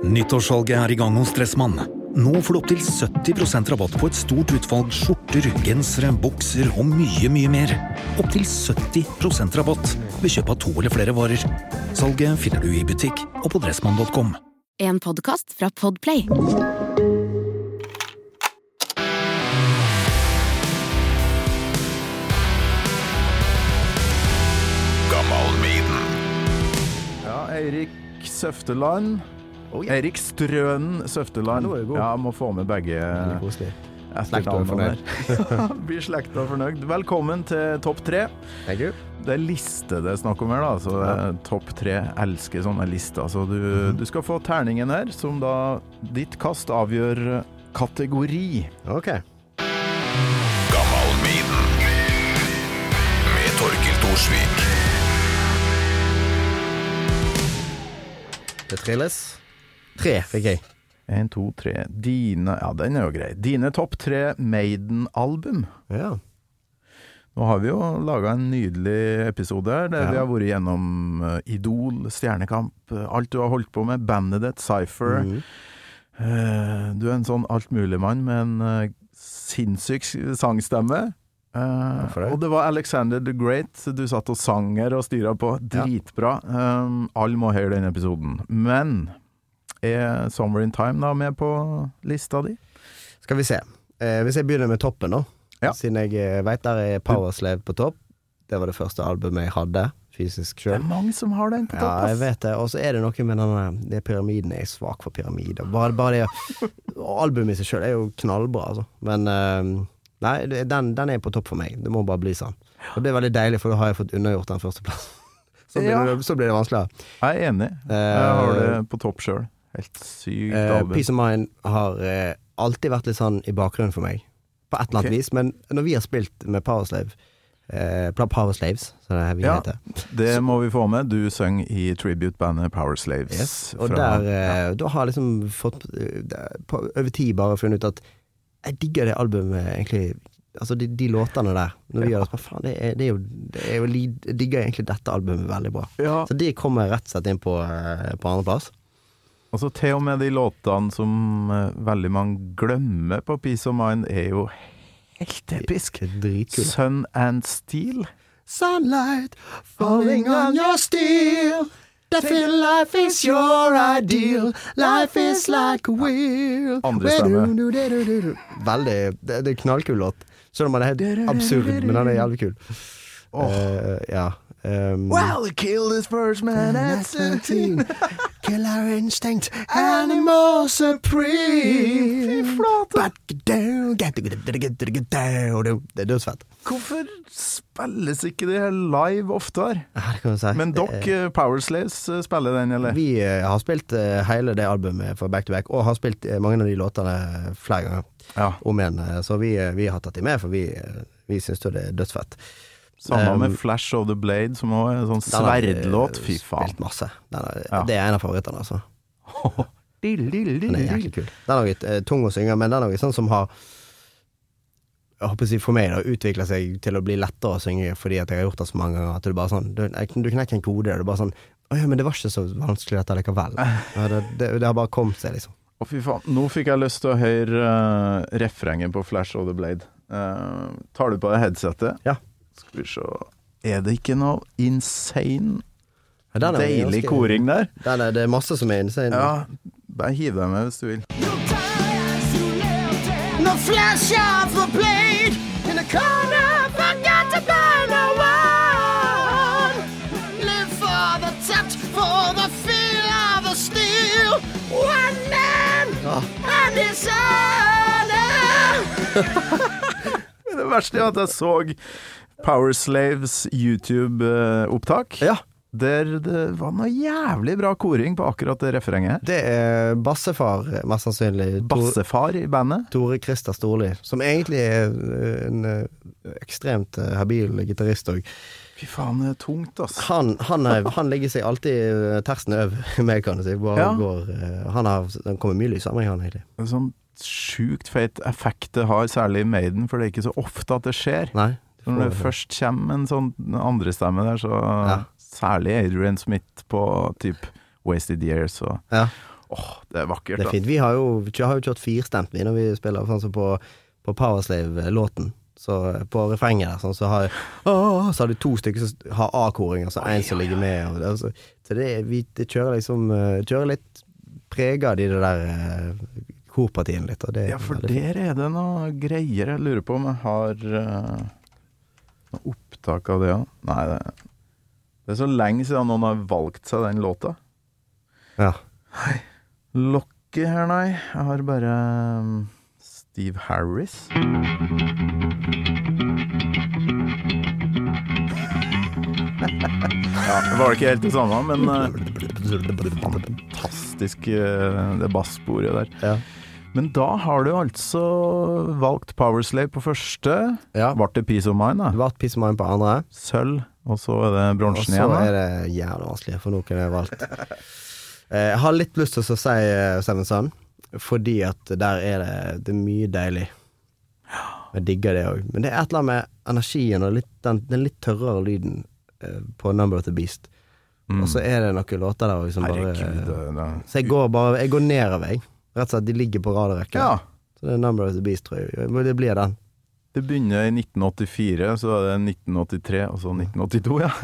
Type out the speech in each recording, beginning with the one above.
Nyttårssalget I gang hos Dressmann. Nå får du opp til 70% rabatt på et stort utvalg skjorter, gensere, bukser og mye, mye mer. Opp til 70% rabatt ved kjøp av 2 eller flere varer. Salget finner du I butikk og på dressmann.com. En podcast fra Podplay. Ja, Eirik Søfteland. Eirik Strønen Søfteland. Ja, må få med begge Slekta og fornøyd. Blir slekta fornøyd. Velkommen til Topp 3. Thank you. Det liste det snakk om her da, så Topp 3 elsker sånne lister. Så du skal få terningen her, som da ditt kast avgjør kategori. Ok. Gammalmiden med Torkild Thorsvik. Det trilles. 3 fikk jeg. 1, 2, 3. Dine, ja den jo grei. Dine topp 3 Maiden-album. Ja. Nå har vi jo laget en nydelig episode her, der vi har vært gjennom Idol, Stjernekamp, alt du har holdt på med, bandet ditt, Cypher. Du en sånn altmuligmann med en sinnssyk sangstemme. Og det var Alexander the Great du satt og sang her og styret på. Dritbra. Alle må høre den episoden. Men Somewhere in Time da med på lista di? Skal vi se. Hvis jeg begynner med toppen nå, siden jeg vet der Powerslave på topp. Det var det første albumet jeg hadde, fysisk selv. Det mange som har den på topp. Ja, jeg vet det. Og så det noe med denne pyramiden. Jeg svak for pyramider. Bare det, albumet I seg selv jo knallbra, altså. Men nei, den på topp for meg. Det må bare bli sånn. Og det veldig deilig, for da har jeg fått undergjort den første plass. Så blir det vanskeligere. Jeg enig. Jeg har det på topp selv. Helt sykt album. Peace of Mind har alltid vært litt sånn I bakgrunnen for meg. På et eller annet vis. Men når vi har spilt med Powerslave, Powerslaves, så det vi heter. Det må vi få med. Du søng I tribute-bandet Powerslaves. Yes. Og da har jeg liksom fått over tid bare funnet ut at jeg digger det albumet egentlig. Altså de låtene der. Når vi gjør det, faen, jeg digger egentlig dette albumet veldig bra. Ja. Så de kommer rett og slett inn på andre plass. Og så til og med de låtene som veldig mange glemmer på Peace of Mind jo helt episk. Dritkult. Sun and Steel. Sunlight falling on your steel. That feel life is your ideal. Life is like a wheel. Andre stemme. Veldig, det knallkul låt. Selv om den helt absurd, men den jævlig kul. Ja. Well, he killed his first man at 17. Killer instinct, animal supreme. Fy flate. Det dødsfett. Hvorfor spilles ikke det her live oftere? Ja, det kan du si. Men dere, Powerslaves, spiller den, eller? Vi har spilt hele det albumet for Back to Back, og har spilt mange av de låtene flere ganger om igjen. Så vi har tatt dem med, for vi synes det dødsfett. Samme med Flash of the Blade, som også en sånn sverdlåt. Fy faen. Spilt masse. Det en av favorittene, altså. Den jæklig kul. Den har litt tung å synge, men den har sånn som har, jeg håper å si for meg da, utviklet seg til å bli lettere å synge, fordi at jeg har gjort det så mange ganger, at det bare sånn, du knekker en kode, det bare sånn, men det var ikke så vanskelig dette likevel. Det har bare kommet seg, liksom. Fy faen, nå fikk jeg lyst til å høre refrengen på Flash of the Blade. Tar du på det headsetet? Ja. Skal vi se, det ikke noe insane deilig koring der? Det masse som insane. Ja, bare hiv deg med hvis du vil. No flash of the blade in the corner, forgot to burn no one. Live for the touch, for the feel of the steel. One man and his honor. Det verste at jeg så Powerslaves YouTube-opptak. Ja. Der det var noe jævlig bra koring på akkurat det refrenget. Det bassefar, mest sannsynlig. Bassefar I bandet? Tore Christer Storli, som egentlig en ekstremt habil gitarrist også. Fy faen, det tungt, ass. Han legger seg alltid tersen over med, kan du si. Han kommer mye lys av meg, han egentlig. En sånn sjukt feit effekt det har, særlig I Maiden, for det ikke så ofte at det skjer. Nei. Når det først kommer en sånn andre stemme der, så særlig Adrian Smith på typ Wasted Years og, Det er vakkert, Det er fint. Vi har jo kjørt firstemt vi når vi spiller, sånn som på Powerslave-låten. Så på refrenget der, sånn, så har du 2 stykker som har A-koring, altså en som ligger med. Og det, altså, så det kjører liksom kjører litt preget de det der korpartiene litt. Og det, ja, for der er det noe greier. Jeg lurer på om jeg har noe opptak av det, ja. Nei, det er så lenge siden noen har valgt seg den låta. Ja. Hei. Lokke her, nei. Jeg har bare Steve Harris. Ja, det var ikke helt det samme, men fantastisk det basssporet der. Ja. Men da har du altså valgt Powerslave på første. Ja. Vart det Peace of Mind, da? Det ble Peace of Mind på andre. Sølv, og så er det bronsen igjen, Og så da. er det jævlig vanskelig, for noen jeg valgt. Jeg har litt lyst til å si Seven Sun, fordi at der er det er mye deilig. Jeg digger det også. Men det er et eller annet med energien og den litt tørrere lyden på Number of the Beast. Og så er det noen låter der som bare... Så jeg går nedover, jeg. Rett og slett, de ligger på raderekken. Ja. Så det er Number of the Beast, tror jeg. Det blir den. Det begynner i 1984, så er det 1983, og så 1982, ja.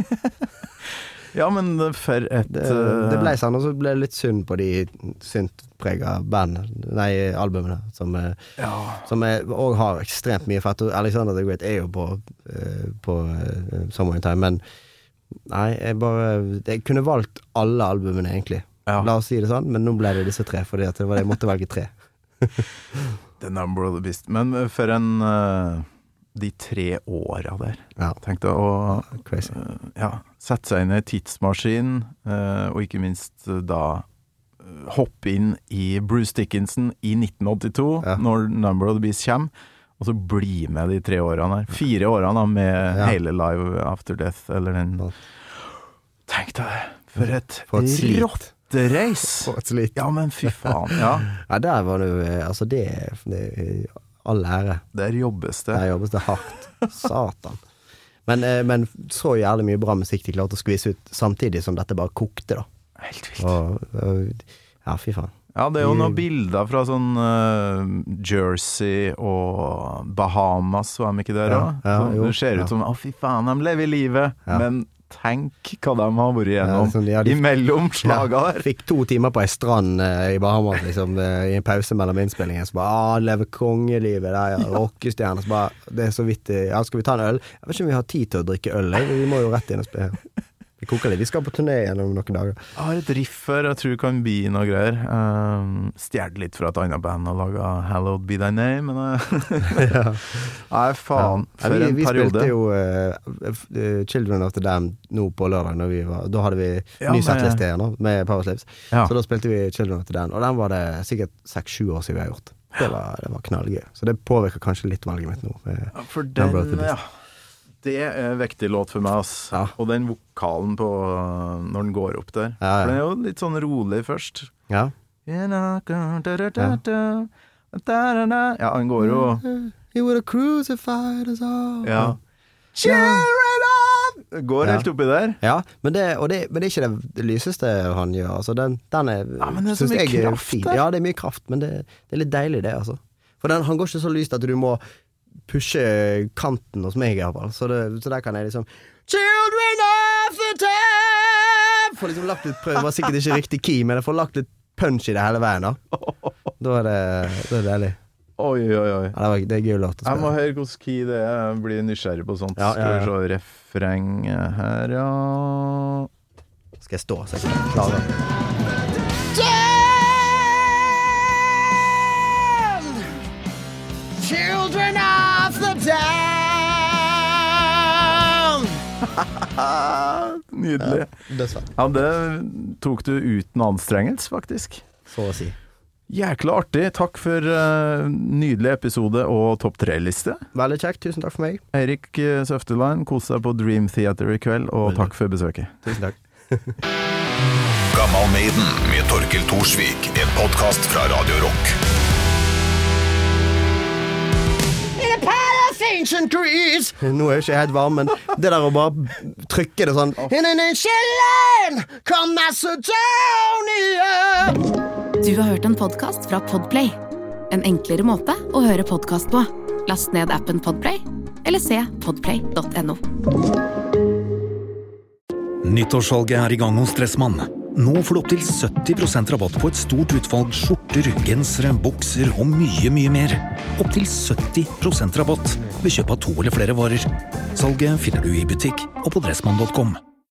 Ja, men for et... Det ble sånn, og så ble det litt synd på de syntpreget albumene, som også har ekstremt mye fett. Alexander the Great er jo på Somewhere in Time, men nei, jeg kunne valgt alle albumene egentlig. Ja. La oss si det sånn, men nå ble det disse 3, fordi at jeg måtte velge 3. The Number of the Beast. Men for de 3 årene der, tenkte jeg å sette seg inn i tidsmaskin, og ikke minst da hoppe inn i Bruce Dickinson i 1982, når Number of the Beast kommer, og så bli med de 3 årene her. 4 årene da, med hele Live After Death, eller den... Tenk deg, for et rått reis. Ja, men fy faen. Ja, der var det altså det all ære. Der jobbes det. Der jobbes det hardt. Satan. Men så jævlig mye bra musikk de klarte å skvise ut, samtidig som dette bare kokte, da. Helt vilt. Ja, fy faen. Ja, det er jo noen bilder fra sånn Jersey og Bahamas, var de ikke der også? Det ser ut som, fy faen, de lever livet, men tenk hva de har vært igjennom imellom slaga der. Fikk 2 timer på en strand i Bahamas liksom, i en pause mellom innspillingen, så bare, lever kongelivet der, rockestjerne, så bare, det er så vidt, skal vi ta en øl? Jeg vet ikke om vi har tid til å drikke øl, vi må jo rett inn og spille. Vi koker litt, vi skal på turné gjennom noen dager. Jeg har et riff her, jeg tror det kan bli noe greier. Stjert litt fra et annet band og laget Hallowed Be Thy Name, men nei, faen, for en periode. Vi spilte jo Children of the Damned nå på lørdag, da hadde vi ny settliste igjen med Powerslaves. Så da spilte vi Children of the Damned, og den var det sikkert 6-7 år siden vi har gjort. Det var knallgøy. Så det påvirker kanskje litt valget mitt nå. For den, det er en viktig låt for meg, ass. Og den vokalen på når den går opp der. For den er jo litt sånn rolig først. Ja, han går jo He would have crucified us all. Ja. Children of! Går helt oppi der. Ja, men det er ikke det lyseste han gjør. Altså, den er, men det er så mye kraft der. Ja, det er mye kraft, men det er litt deilig det, altså. For han går ikke så lyst at du må pushe kanten hos meg i hvert fall. Så der kan jeg liksom Children of the Time! Får liksom lagt litt prøv. Det var sikkert ikke riktig key, men jeg får lagt litt punch i det hele veien da. Da er det deilig. Oi. Ja, det er gøy låt å spille. Jeg må høre hvordan key det er. Jeg blir nysgjerrig på sånt. Skal vi se refreng her, ja. Skal jeg stå, så jeg kan klare det. Children of the Damned. Nydelig. Ja, det tok du uten anstrengelse, faktisk. Så å si. Jækla artig. Takk for nydelig episode og topp 3-liste. Veldig kjekt. Tusen takk for meg. Eirik Søfteland, kos deg på Dream Theater i kveld, og takk for besøket. Tusen takk. Gammal Maiden med Torkel Torsvik, en podcast fra Radio Rock. Ancient trees. Nå er jo ikke jeg helt varm, men det der å bare trykke det sånn In an ancient land Come Macedonia Du har hørt en podcast fra Podplay. En enklere måte å høre podcast på. Last ned appen Podplay, eller se podplay.no. Nyttårssalget I gang hos Dressmann. Nå får du opp til 70% rabatt på et stort utvalg skjorter, gensere, bukser og mye, mye mer. Opp til 70% rabatt ved kjøp av 2 eller flere varer. Salget finner du I butikk og på dressmann.com.